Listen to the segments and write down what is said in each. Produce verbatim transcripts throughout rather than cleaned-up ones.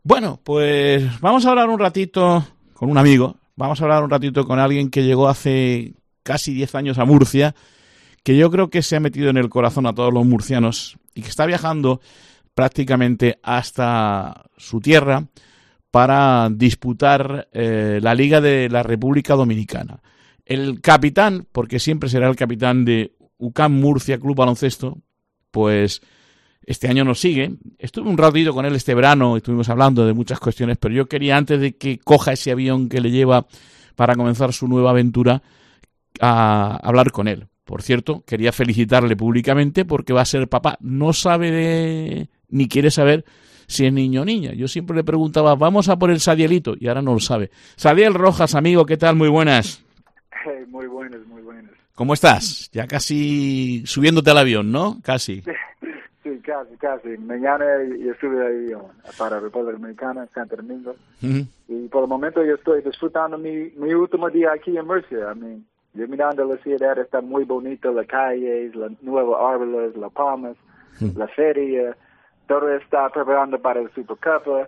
Bueno, pues vamos a hablar un ratito con un amigo, vamos a hablar un ratito con alguien que llegó hace casi diez años a Murcia, que yo creo que se ha metido en el corazón a todos los murcianos y que está viajando prácticamente hasta su tierra para disputar eh, la Liga de la República Dominicana. El capitán, porque siempre será el capitán de U C A M Murcia Club Baloncesto, pues este año nos sigue. Estuve un ratito con él este verano, estuvimos hablando de muchas cuestiones, pero yo quería, antes de que coja ese avión que le lleva para comenzar su nueva aventura, a hablar con él. Por cierto, quería felicitarle públicamente porque va a ser papá. No sabe de, ni quiere saber si es niño o niña. Yo siempre le preguntaba, vamos a por el Sadielito, y ahora no lo sabe. Sadiel Rojas, amigo, ¿qué tal? Muy buenas. Hey, muy buenas, muy buenas. ¿Cómo estás? Ya casi subiéndote al avión, ¿no? Casi. Sí, casi, casi. Mañana yo estuve ahí para República Dominicana, Santo Domingo. Uh-huh. Y por el momento yo estoy disfrutando mi, mi último día aquí en Murcia. I mean, yo mirando la ciudad, está muy bonito, las calles, los nuevos árboles, las palmas, uh-huh. la feria. Todo está preparando para el Supercup. Uh,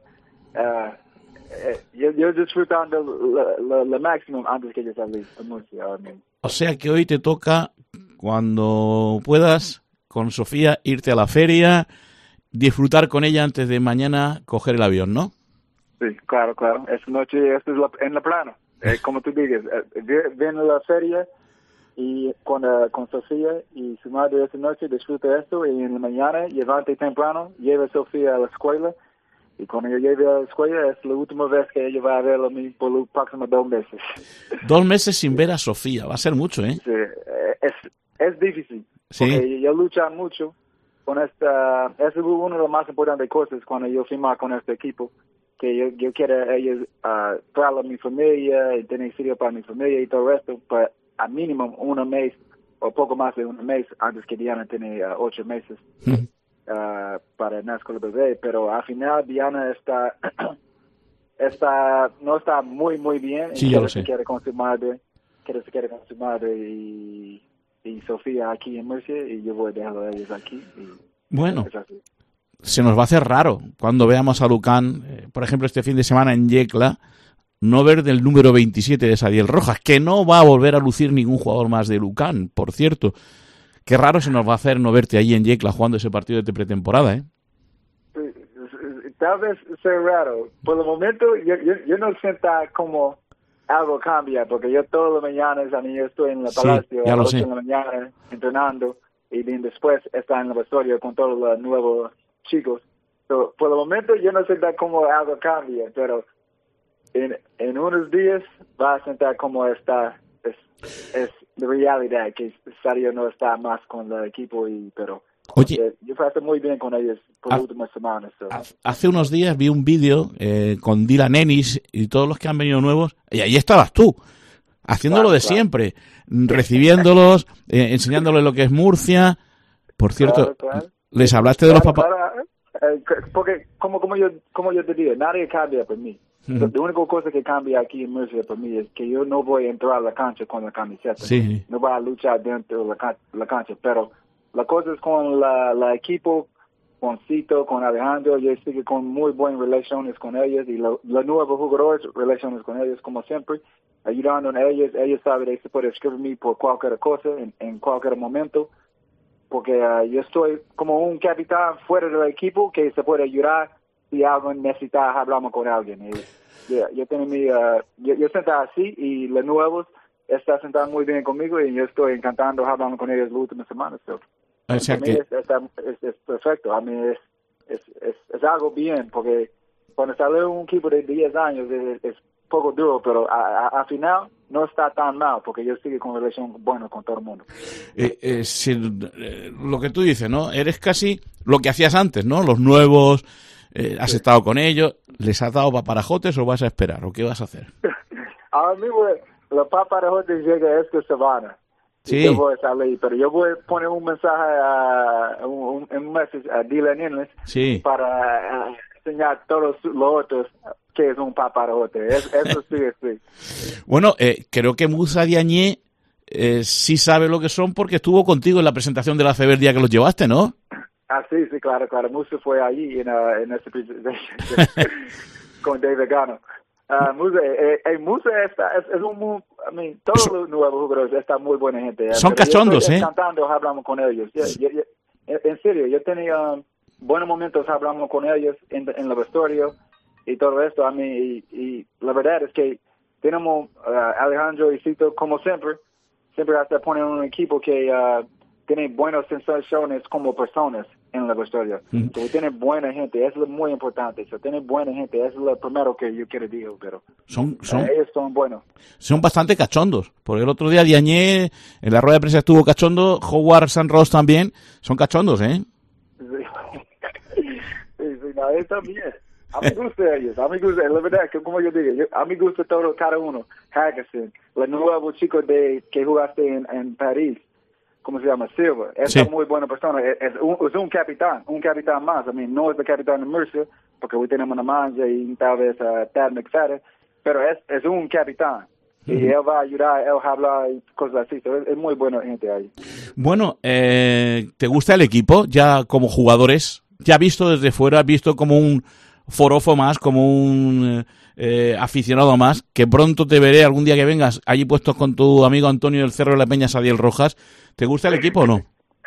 eh, yo, yo disfrutando lo máximo antes que yo salí a Murcia. I mean. O sea que hoy te toca, cuando puedas, con Sofía, irte a la feria, disfrutar con ella antes de mañana coger el avión, ¿no? Sí, claro, claro. Esta noche esto es la, en la plana. Eh, como tú dices, eh, ven a la feria y con, uh, con Sofía y su madre esta noche disfruta esto, y en la mañana levante temprano, lleva a Sofía a la escuela, y cuando yo lleve a la escuela es la última vez que ella va a verlo a mí por los próximos dos meses. Dos meses sin ver a Sofía, va a ser mucho, ¿eh? Sí, es, es difícil. Sí. Porque yo lucho mucho con esta, eso es una de las más importantes cosas cuando yo firmé con este equipo, que yo, yo quiero ellos uh, traer a mi familia y tener sitio para mi familia y todo esto, pero a mínimo un mes o poco más de un mes antes que Diana tiene uh, ocho meses uh, para nacer con el bebé, pero al final Diana está, está no está muy muy bien. Sí, yo lo sé. Se quiere con su madre, quiere se quiere con su madre y y Sofía aquí en Murcia, y yo voy a dejarlo a ellos aquí. Y bueno, se nos va a hacer raro cuando veamos a Lucán, eh, por ejemplo, este fin de semana en Yecla, no ver del número veintisiete de Sadiel Rojas, que no va a volver a lucir ningún jugador más de Lucán, por cierto. Qué raro se nos va a hacer no verte ahí en Yecla jugando ese partido de pretemporada, ¿eh? Tal vez sea raro. Por el momento, yo, yo, yo no siento como algo cambia, porque yo todas las mañanas, a mí yo estoy en el palacio sí, a las ocho de la mañana entrenando, y después está en el vestuario con todos los nuevos chicos. So, por el momento yo no siento como algo cambia, pero en, en unos días va a sentir como está, es, es la realidad, que Sadio no está más con el equipo, y pero Oye, yo pasé muy bien con ellos por las últimas semanas. So. Hace unos días vi un vídeo eh, con Dylan Ennis y todos los que han venido nuevos, y ahí estabas tú, haciéndolo claro, de claro. siempre, recibiéndolos, eh, enseñándoles lo que es Murcia. Por cierto, claro, claro. les hablaste de los claro, papás. Claro, eh, porque, como, como, yo, como yo te digo, nadie cambia por mí. Uh-huh. La única cosa que cambia aquí en Murcia por mí es que yo no voy a entrar a la cancha con la camiseta. Sí. No voy a luchar dentro de la, can- la cancha, pero la cosa es con la, la equipo, con Cito, con Alejandro, yo estoy con muy buenas relaciones con ellos, y los nuevos jugadores, relaciones con ellos como siempre, ayudando a ellos. Ellos saben que se puede escribirme por cualquier cosa, en, en cualquier momento, porque uh, yo estoy como un capitán fuera del equipo que se puede ayudar si alguien necesita hablar con alguien. Y, yeah, yo tengo mi, uh, yo, yo siento así, y los nuevos están sentados muy bien conmigo, y yo estoy encantando hablando con ellos las últimas semanas. So. O sea Para que... mí es, es, es, es perfecto. A mí es, es, es, es algo bien, porque cuando sale un equipo de diez años es, es poco duro, pero al final no está tan mal, porque yo sigo con relación buena con todo el mundo. Eh, eh, si, eh, lo que tú dices, ¿no? Eres casi lo que hacías antes, ¿no? Los nuevos, eh, has sí. estado con ellos, ¿les has dado paparajotes o vas a esperar? ¿O qué vas a hacer? A mí, los paparajotes llegan esta semana. Sí. Yo voy a salir, pero yo voy a poner un mensaje a un, un mensaje a Dylan Ennis sí. para uh, enseñar a todos los otros que es un paparote. Es, eso sí, sí. Bueno, eh, creo que Musa Diagne eh, sí sabe lo que son, porque estuvo contigo en la presentación de la C B el día que los llevaste, ¿no? Ah, sí, sí, claro, claro. Musa fue allí en, uh, en esta presentación con David Gano. Uh, Musa, eh, eh, Musa está, es, es un muy, I mean, todos los nuevos jugadores están muy buena gente. Eh, Son cachondos, ¿eh? Cantando, hablamos con ellos. Yo, yo, yo, en serio, yo tenía um, buenos momentos hablando con ellos en, en el vestuario y todo esto. A mí, y, y la verdad es que tenemos uh, Alejandro y Cito, como siempre, siempre hasta poner un equipo que uh, tiene buenas sensaciones como personas en la vestuario. Mm. So, tiene buena gente, eso es muy importante. So, tiene buena gente, eso es lo primero que yo quiero decir, pero son, son, uh, ellos son buenos. Son bastante cachondos. Porque el otro día Diagne, en la rueda de prensa estuvo cachondo, Howard San Ross también, son cachondos, ¿eh? Sí, sí, sí no, ellos también. A mí gusta ellos, a mí gusta, la verdad que como yo digo, yo, a mí gusta todo, cada uno. Hackerson, el nuevo chico de que jugaste en, en París, ¿cómo se llama? Silva. Es sí. Una muy buena persona. Es, es, un, es un capitán, un capitán más. I mean, no es el capitán de Mercer, porque hoy tenemos una manja y tal vez uh, Tad McFadden, pero es, es un capitán. Uh-huh. Y él va a ayudar, él va a hablar y cosas así. So, es, es muy buena gente ahí. Bueno, eh, ¿te gusta el equipo? Ya como jugadores, ya visto desde fuera, visto como un forofo más, como un eh, aficionado más, que pronto te veré algún día que vengas allí puestos con tu amigo Antonio del Cerro de la Peña, Sadiel Rojas. ¿Te gusta el equipo o no?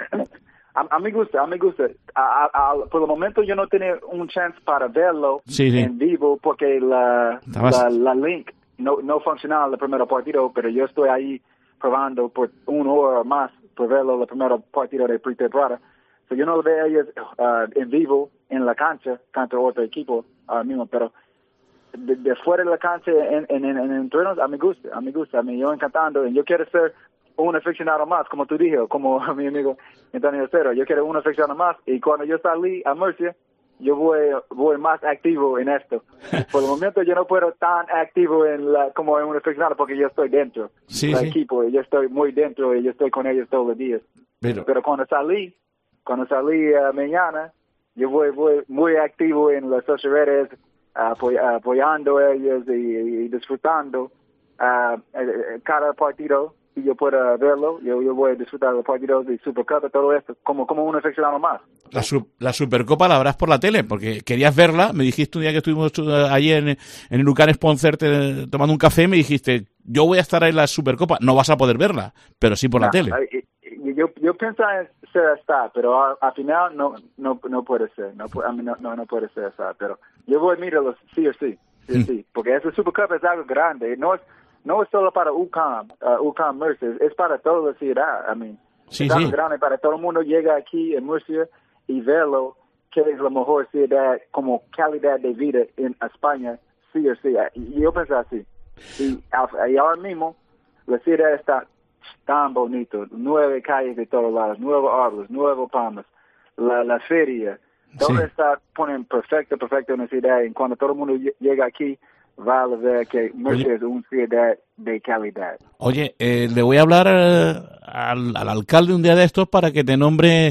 A, a mí gusta, a mí gusta. A, a, a, por el momento yo no tenía un chance para verlo sí, sí. en vivo porque la, la, la link no, no funcionaba en el primer partido, pero yo estoy ahí probando por una hora más por verlo el primer partido de pretemporada. So, yo no lo veo ellos uh, en vivo en la cancha contra otro equipo ahora uh, mismo, pero de, de fuera de la cancha en, en, en, en entrenos a mí gusta, a mí gusta, a mí yo encantando, y yo quiero ser un aficionado más, como tú dijiste, como mi amigo Antonio Cero, yo quiero un aficionado más, y cuando yo salí a Mercer, yo voy, voy más activo en esto. Por el momento yo no puedo tan activo en la, como en un aficionado porque yo estoy dentro sí, del sí. equipo, y yo estoy muy dentro y yo estoy con ellos todos los días. Pero, Pero cuando salí, Cuando salí uh, mañana, yo voy, voy muy activo en las sociales redes, uh, apoy, uh, apoyando a ellos y, y disfrutando uh, cada partido. Si yo pueda verlo, yo, yo voy a disfrutar de los partidos de Supercopa, todo esto, como, como un aficionado más. La, su, la Supercopa la verás por la tele, porque querías verla. Me dijiste un día que estuvimos allí en, en el Lucan Sponsor te, tomando un café, me dijiste, yo voy a estar ahí en la Supercopa. No vas a poder verla, pero sí por no, la tele. I, Yo, yo pensaba en ser estar, pero al, al final no, no, no puede ser, no, a mí no, no, no puede ser estar, pero yo voy a mirarlo sí o sí, sí, mm. sí, porque ese Supercup es algo grande, no es, no es solo para U C A M, uh, U C A M Mercer, es para toda la ciudad, I mean, sí, es algo sí. grande para todo el mundo llega aquí en Mercer y verlo, que es la mejor ciudad como calidad de vida en España, sí o sí, y yo pensaba así, y, y ahora mismo la ciudad está tan bonito, nueve calles de todos lados, nuevos árboles, nuevos palmas, la, la feria, todo sí. Está poniendo perfecto, perfecto en la ciudad, y cuando todo el mundo llega aquí, va a ver que Mercer es una ciudad de calidad. Oye, eh, le voy a hablar eh, al, al alcalde un día de estos para que te nombre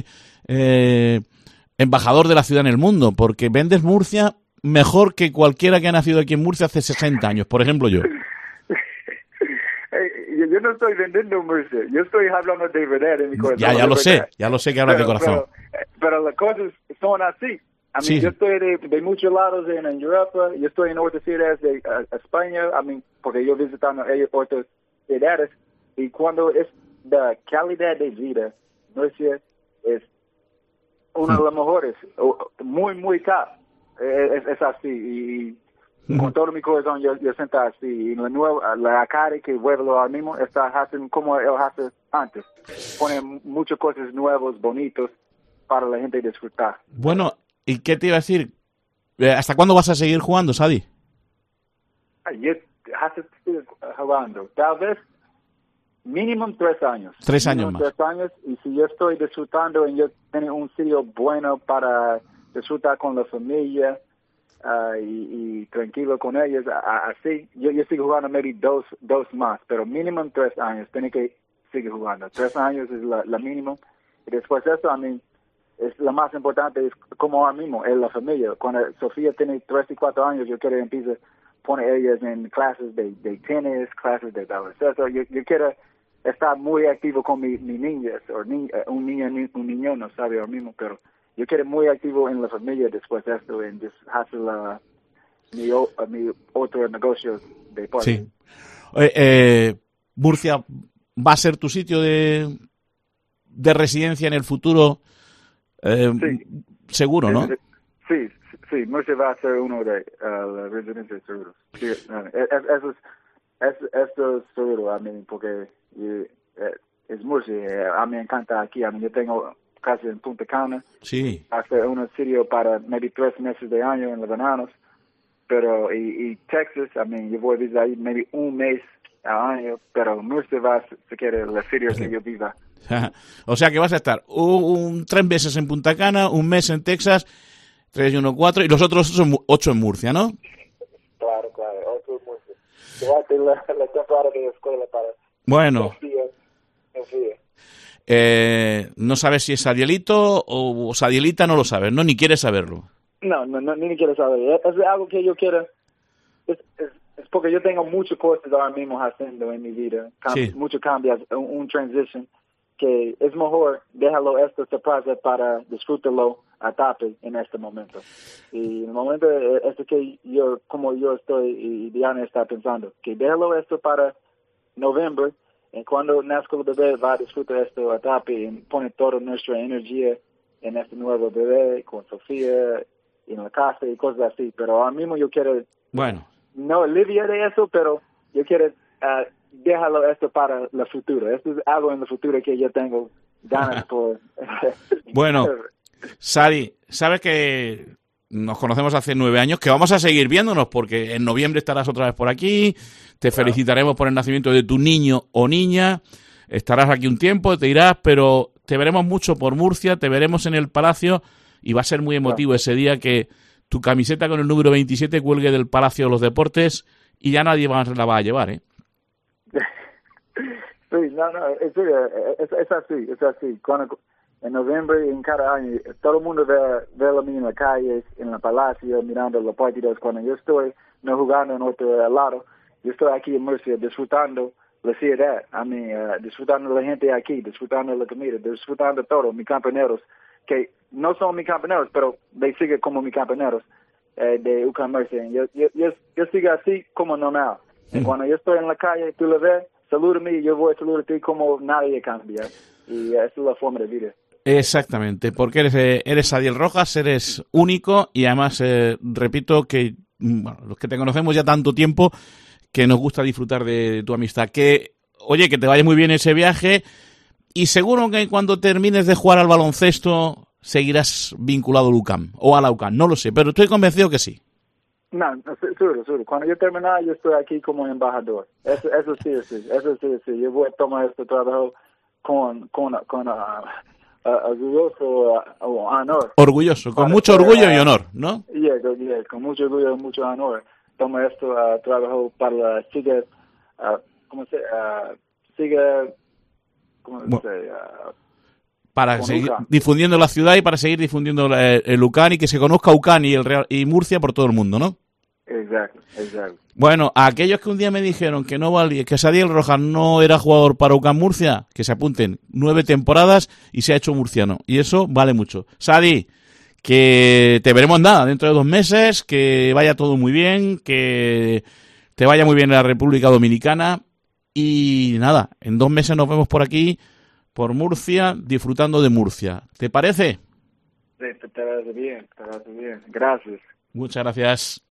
eh, embajador de la ciudad en el mundo, porque vendes Murcia mejor que cualquiera que ha nacido aquí en Murcia hace sesenta años, por ejemplo yo. Yo no estoy vendiendo Mercer, yo estoy hablando de verdad en mi corazón. Ya, ya lo sé, ya lo sé que hablas de corazón. Pero, pero las cosas son así. I mean, sí. Yo estoy de, de muchos lados en, en Europa, yo estoy en otras ciudades de uh, España, I mean, porque yo visitando otras ciudades, y cuando es de calidad de vida, Mercer es una de las mejores, muy, muy caro. Es, es así, y con todo mi corazón yo, yo siento así, y la nueva, la cara que vuelvo ahora mismo está haciendo como él hace antes, pone muchas cosas nuevas, bonitos para la gente disfrutar. Bueno, ¿y qué te iba a decir? ¿Hasta cuándo vas a seguir jugando, Sadi? Yo hace seguir jugando, tal vez mínimo tres años. Tres años más. Tres años, y si yo estoy disfrutando y yo tengo un sitio bueno para disfrutar con la familia, Uh, y, y tranquilo con ellos, así, yo, yo sigo jugando maybe dos, dos más, pero mínimo tres años, tiene que seguir jugando. Tres años es la, la mínimo, y después de eso, a mí, es lo más importante, es como ahora mismo, es la familia. Cuando Sofía tiene tres y cuatro años, yo quiero empezar a poner ellas en clases de, de tenis, clases de baloncesto, yo, yo quiero estar muy activo con mi, mi niñas, o ni, un niño, un niño no sabe ahora mismo, pero yo quiero muy activo en la familia después de esto, en hacer la, mi, o, mi otro negocio de parte. Sí. Eh, eh, Murcia va a ser tu sitio de, de residencia en el futuro, eh, sí. seguro, ¿no? Sí, sí, Murcia va a ser uno de uh, las residencias seguros. Sí, uh, eso es, es, esto es seguro a mí, porque y, eh, es Murcia, a mí me encanta aquí, a mí yo tengo casa en Punta Cana, sí. hace un sitio para maybe tres meses de año en los veranos, pero y, y Texas, a mí yo voy a visitar ahí maybe un mes al año, pero Murcia va a se quiere el sitio que yo viva. O sea que vas a estar un, un tres meses en Punta Cana, un mes en Texas, tres y uno, cuatro, y los otros son ocho en Murcia, ¿no? Claro, claro, ocho en Murcia. Se va a hacer la, la temporada de escuela para... Bueno. En Fía, en Fía. Eh, no sabes si es Sadielito o Sadielita, no lo sabes, ¿no? Ni quieres saberlo. No, no, no ni quiero saber. Es algo que yo quiero. Es, es, es porque yo tengo muchas cosas ahora mismo haciendo en mi vida. Cam sí. Muchos cambios, un, un transition que es mejor déjalo esto se pase para disfrutarlo a tope en este momento. Y en el momento es que yo, como yo estoy y Diana está pensando, que déjalo esto para noviembre. Y cuando nazca el bebé va a disfrutar esto a tope y pone toda nuestra energía en este nuevo bebé con Sofía y en la casa y cosas así. Pero ahora mismo yo quiero, bueno, no alivia de eso, pero yo quiero uh, dejarlo esto para el futuro. Esto es algo en el futuro que yo tengo ganas por... Bueno, Sadi, sabes que nos conocemos hace nueve años, que vamos a seguir viéndonos porque en noviembre estarás otra vez por aquí, te claro. felicitaremos por el nacimiento de tu niño o niña, estarás aquí un tiempo, te irás, pero te veremos mucho por Murcia, te veremos en el Palacio y va a ser muy emotivo claro. ese día que tu camiseta con el número veintisiete cuelgue del Palacio de los Deportes y ya nadie más la va a llevar, ¿eh? Sí, no, no, es, es, es así, es así. Cuando, en noviembre, en cada año, todo el mundo ve, ve a mí en la calle, en el Palacio, mirando los partidos. Cuando yo estoy no jugando en otro lado, yo estoy aquí en Murcia disfrutando la ciudad, a mí, uh, disfrutando de la gente aquí, disfrutando de la comida, disfrutando de todo, mis compañeros, que no son mis compañeros, pero they siguen como mis compañeros eh, de U C A M Murcia. Yo, yo, yo, yo sigo así como normal. Y cuando yo estoy en la calle, tú lo ves, salúdame y yo voy a saludar a ti como nadie cambia. Y esa es la forma de vida. Exactamente, porque eres, eh, eres Sadiel Rojas, eres único y además, eh, repito, que bueno, los que te conocemos ya tanto tiempo, que nos gusta disfrutar de tu amistad. Que, oye, que te vaya muy bien ese viaje y seguro que cuando termines de jugar al baloncesto seguirás vinculado al U C A M o a la U C A M, no lo sé, pero estoy convencido que sí. No, no, seguro, seguro. Cuando yo termine, yo estoy aquí como embajador. Eso, eso sí, sí, eso sí, sí. Yo voy a tomar este trabajo con, con, con uh, uh, orgulloso uh, honor. Orgulloso, con mucho ser, orgullo y honor, ¿no? Yeah, yeah, con mucho orgullo y mucho honor. Tomo esto uh, trabajo para seguir, uh, ¿cómo se uh, sigue, ¿cómo bueno. se uh, para seguir difundiendo la ciudad y para seguir difundiendo el, el U C A M y que se conozca U C A M y, el Real, y Murcia por todo el mundo, ¿no? Exacto, exacto. Bueno, a aquellos que un día me dijeron que no valía, que Sadiel Rojas no era jugador para U C A M Murcia, que se apunten nueve temporadas y se ha hecho murciano. Y eso vale mucho. Sadi, que te veremos nada dentro de dos meses, que vaya todo muy bien, que te vaya muy bien en la República Dominicana y nada, en dos meses nos vemos por aquí, por Murcia, disfrutando de Murcia. ¿Te parece? Sí, te parece bien, te parece bien. Gracias. Muchas gracias.